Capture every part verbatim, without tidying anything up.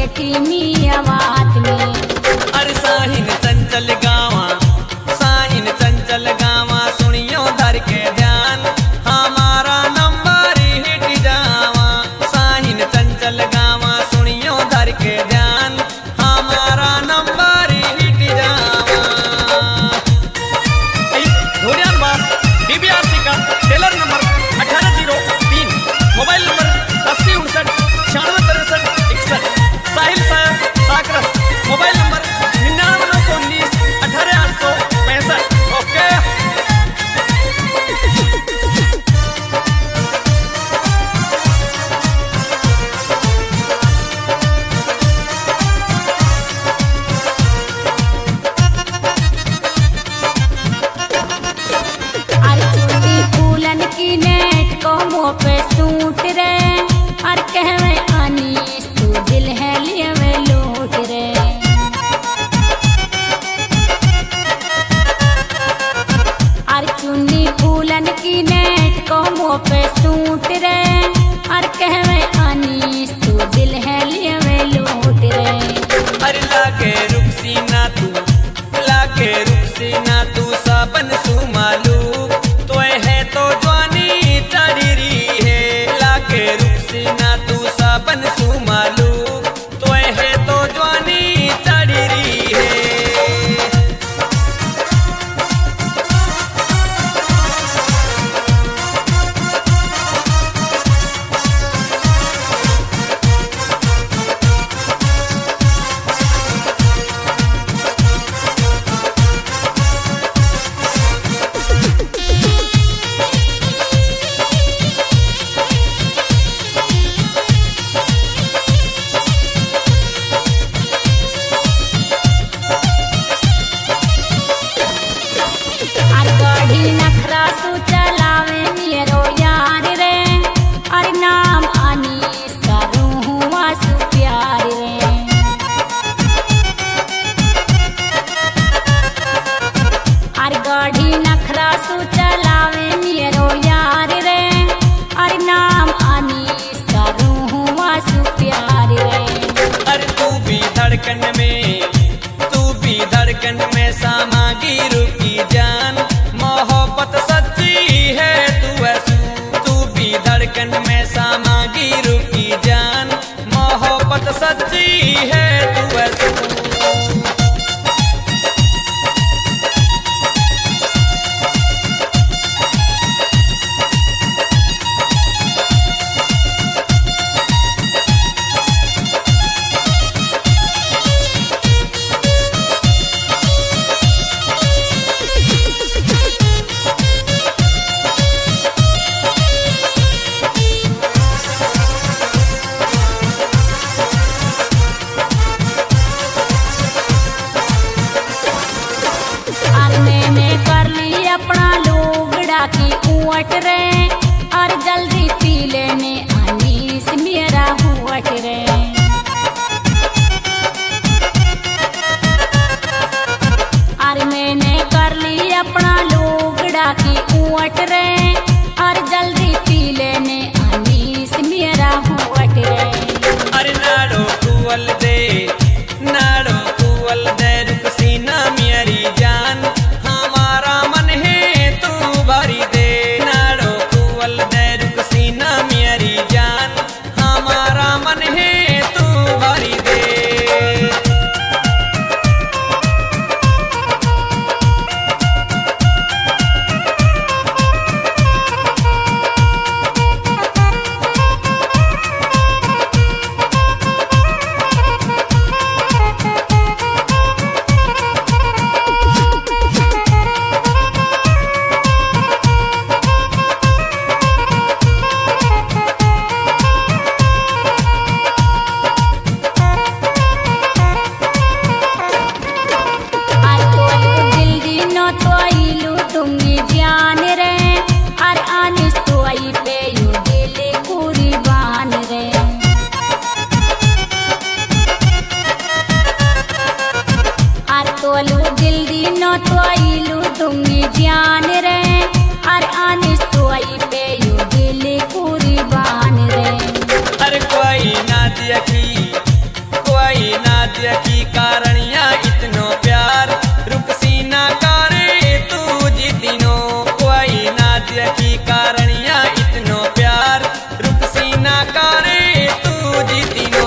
बैठी मिया बात में। अरे साहिन चंचल गावा साहिन चंचल गावा सुनियो धर के ध्यान हमारा नंबर हिट जावा। साहिन चंचल गावा सुनियो धर के ध्यान हमारा नंबर हिट जावा। धोरियान बास डीबीआरसी का टेलर नंबर अठारह जीरो तीन, मोबाइल नंबर अस्सी उनसठ छियानवे तिरसठ इकसठ। साहिल साहब साकरस, मोबाइल नंबर निन्यानवे नौ सौ उन्नीस अठारह आठ सौ पैंसठ। ओके अरे चूड़ी फूलन की नेट को मुँह पे सूट रे, और कहवे अनीस तू दिल है लिए में लूट रे। अरे चुन्नी फूलन की नेट को मुँह पे सूट रे, और कहवे अनीस तू दिल है लिए में लूट रे। अरे लागे रुकसी ना तू लागे रुकसी ना तू साबन सुमालू तो है तो जवानी चढ़ी है। लागे रुकसी ना तू साबन सुमालू तो है तो जवानी चढ़ी है। और गाड़ी नखरा सु चलावे मेरो यार रे, और नाम अनीस करूँ हुआ सु प्यार रे। और गाड़ी नखरा सु चलावे मेरो यार रे, और नाम अनीस करूँ हुआ सु प्यार रे। अरे तू भी धड़कन में तू भी धड़कन में सामागी रुकी जान मोहब्बत सच्ची है तू ऐसू। तू भी धड़कन में सामागी रुकी जान मोहब्बत सच्ची है तू ऐसू। और मैंने कर ली अपना लुगड़ा की ऊँट रे, और जल्दी पी लेने अनीस मेरा हुआट रे। और मैंने कर ली अपना लुगड़ा की ऊँट रे, और जल्दी पी लेने अनीस मेरा हुआट रे। अरे नाड़ो कुवल दे नाड़ो कुवल दे रुकसी ना मेरी जान हमारा मन है तू भरी दे। नाड़ो कुवल दे रुकसी ना मेरी जान हमारा मन है तू भरी दे। देखी कारणिया इतनो प्यार रुकसी ना करे तू जितिनो कोई ना देखी कारणिया इतनो प्यार रुकसी ना करे तू जितिनो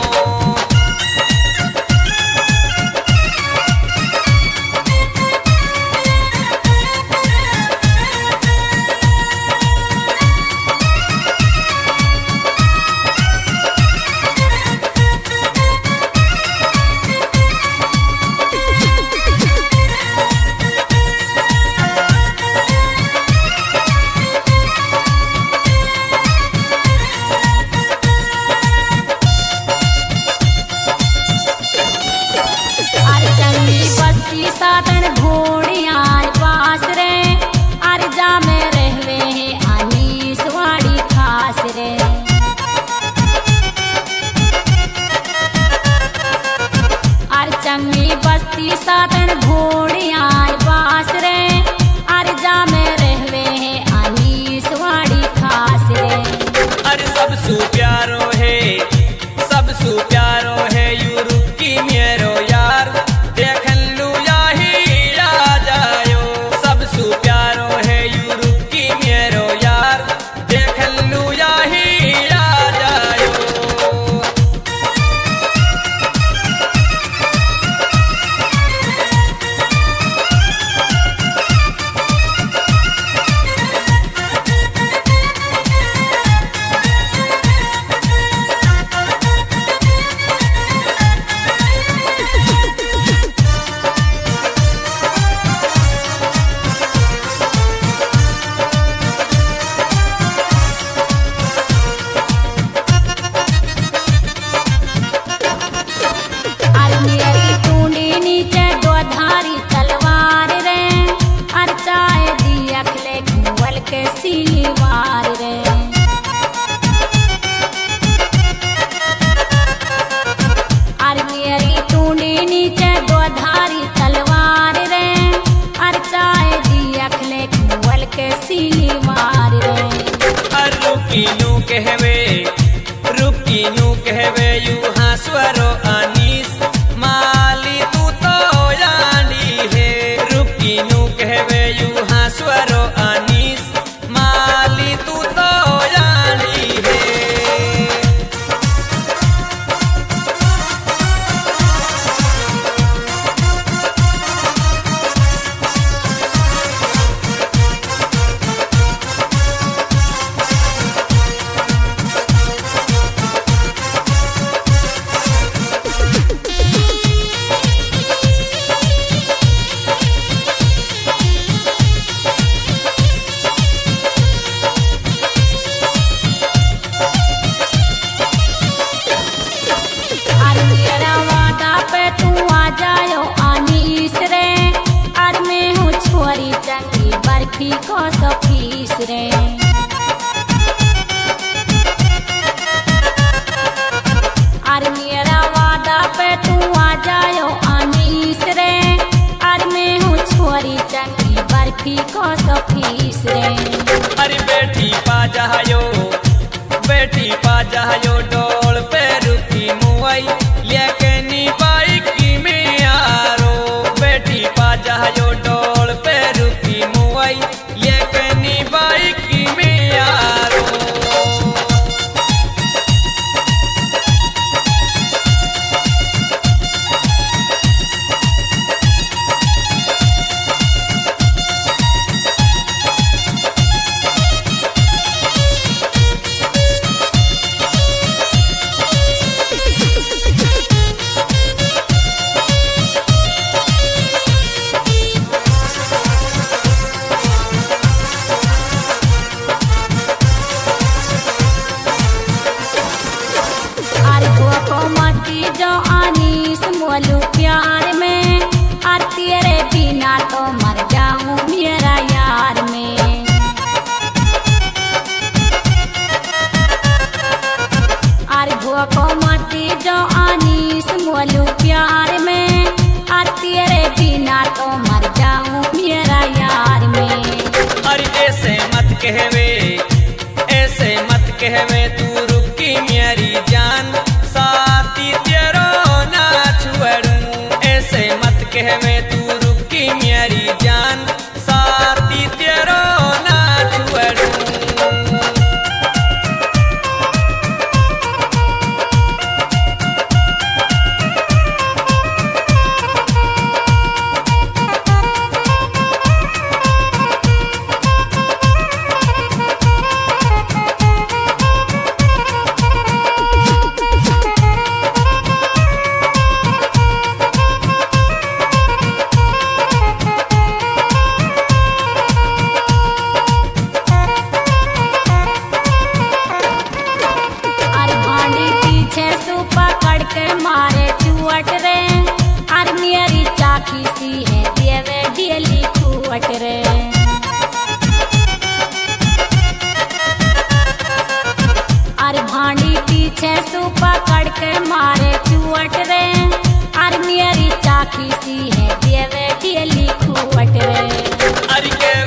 अरे चंगी बस्ती सातन घोड़िया पास रे अरे जा में रहवे आनीस वाड़ी खास रे अरे चंगी बस्ती सातन घोड़िया पास रे अरे जा में रहवे आनीस वाड़ी खास रे अरे सब सु प्यारो है सब सु प्यारो है यूरोप की मेरो यार देखन लू याही आ जायो सब सु प्यारो है यूरोप की मेरो यार देखन लू याही आ जायो अरे मेरी टूंडी नीचे दो धारी तलवार रे अरे चाय दी अखले घुवल के सिलवार रे अरे मेरी टूंडी नीचे दो धारी तलवार रे अरे चाय दी अखले घुवल के सिलवार रे अर रुकीनू कहवे रुकीनू कहवे यू हास्वरो अनीस माली तू तो जानी है रुकीनू कहवे यू हास्वरो अनीस माली तू तो जानी है अरे मेरा वादा पे तू आ जायो आनीस रे अरे मैं हूँ छोरी चंगी बर्फी को सौ फीस रे अरे मेरा वादा पे तू आ जायो आनीस रे अरे मैं हूँ छोरी चंगी बर्फी को सौ फीस रे अरे बेटी पा जायो बेटी पा जायो डोल पे रुकी मुआई लेके नी बाइक में यारो बेटी पा जायो डोल पे रुकी मुआई लेके नी बाइक में यारो अरे धोखो मती जो आनीस मोलू प्यार में अरे तेरे बिना तो मर जाऊं मेरा यार में अरे धोखो मती जो आनीस मोलू प्यार में अरे तेरे बिना तो मर जाऊं मेरा यार में अरे ऐसे मत कहवे ऐसे मत कहवे तू रुकी मेरी जान साथी तेरो ना छू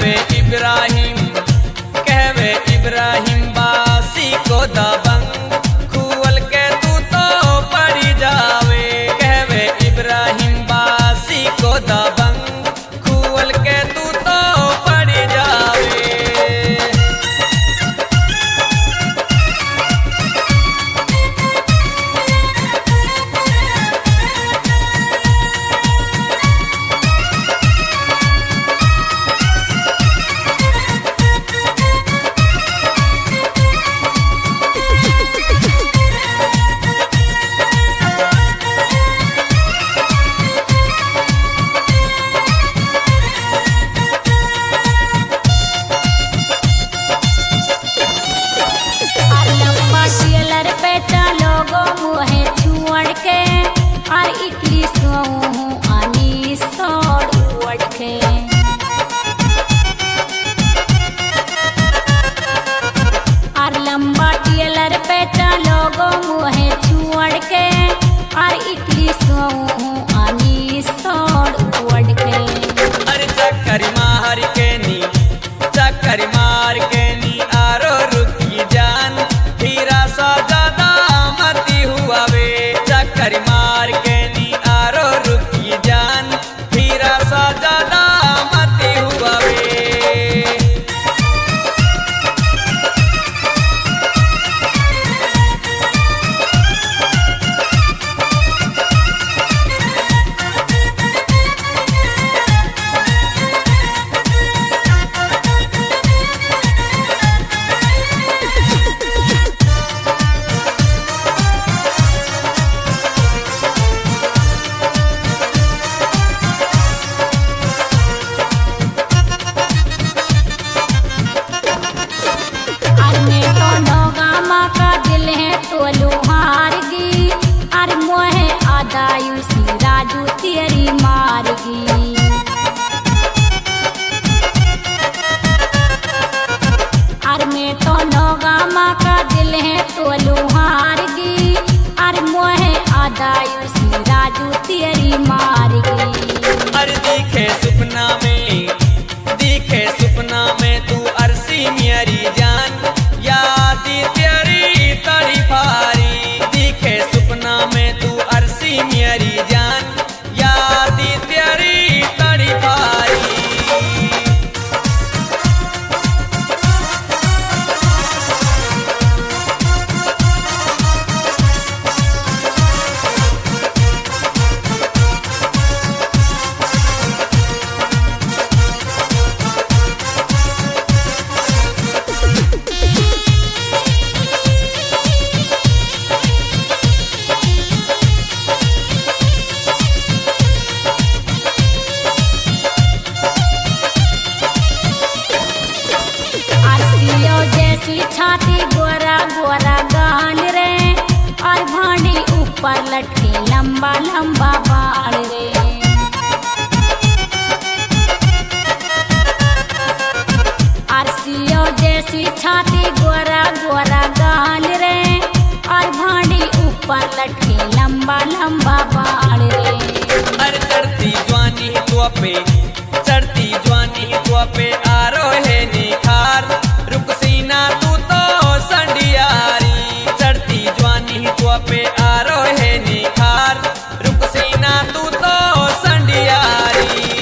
कहवे इब्राहिम कहवे इब्राहिम बासी को दबंग खुअल के तू तो पड़ी जावे कहवे इब्राहिम बासी को दबंग खुअल के तू तो पड़ी जावे। छाती गोरा गोरा गाल रे और भांडी ऊपर लटके लंबा लंबा बाल रे। आरसीओ जैसी छाती गोरा गोरा गाल रे और भांडी ऊपर लटके लंबा लंबा बाल रे। अरे चढ़ती जवानी तो पे चढ़ती जवानी तो पे आरो है निखार रुक सीना तू तो संडियारी चढ़ती जवानी तो पे आरो है निखार रुक सीना तू तो संडियारी।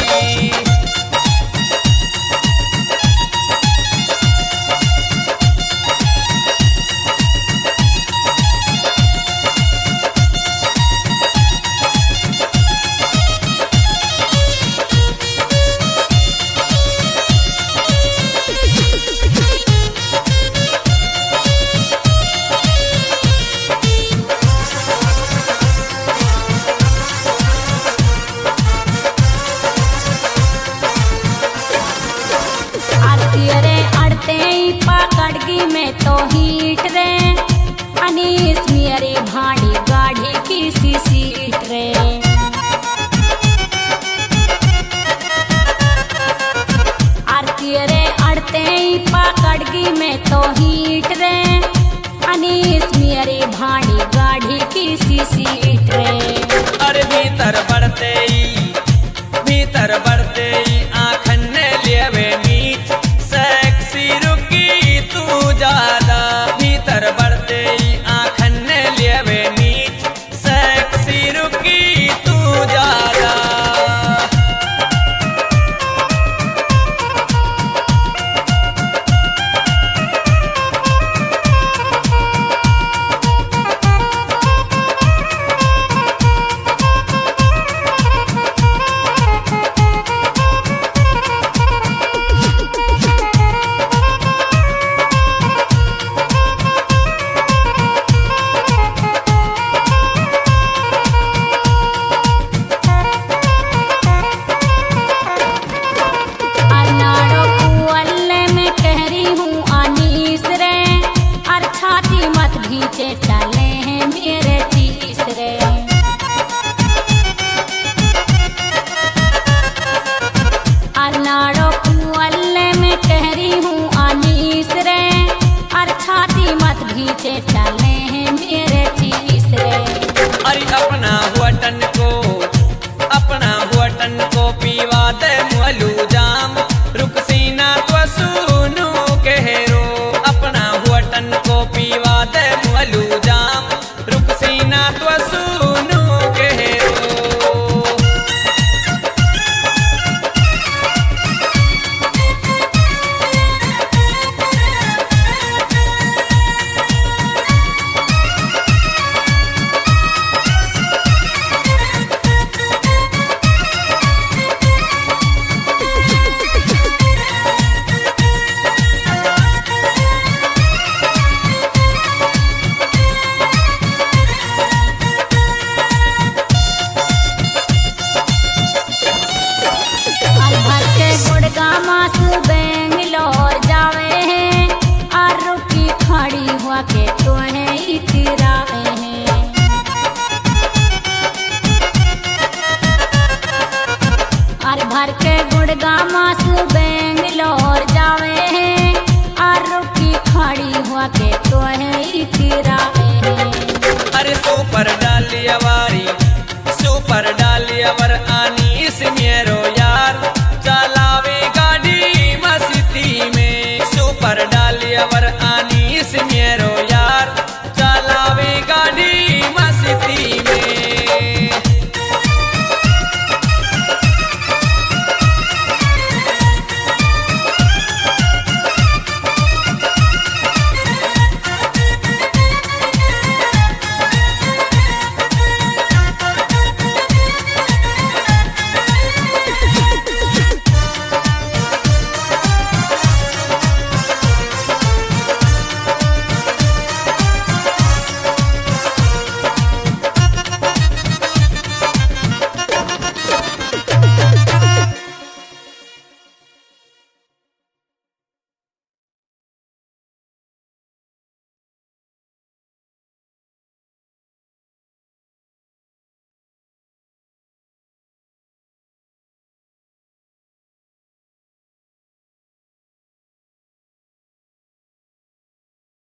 पकड़गी में तो हीट रे अनीस मेरी भाड़ी गाड़ी की सी सीट रे। आरती रे अड़ते ही पकड़गी में तो हीट रे अनीस मेरी भाड़ी गाड़ी की सी सीट रे। अरे भीतर बढ़ते ही भीतर बढ़ते ही आँखन ने लिए वे मीट नाड़ो कुअल्ले में ठहरी हूँ अनीस रे, और छाती मत भीचे चले हैं मेरे चीस रे। अरे अपना हुआ टन को अपना हुआ टन को पीवा दे मुअलू जाम, रुकसीना तो सुनू कहरो। अपना हुआ टन को पीवा दे मुअलू जाम, रुकसीना तो सुनू कहरो। बेंगलोर जावे हैं, और रुकी खड़ी हुआ के तुम्हें इतरावे हैं। और भर के गुड़गामा से बेंगलोर जावे हैं, और रुकी खड़ी हुआ के तुम्हें इतरावे हैं। अरे सुपर डालिया वारी सुपर डालिया वर आनी इस मेरो यार, चलावे गाड़ी मस्ती में। सुपर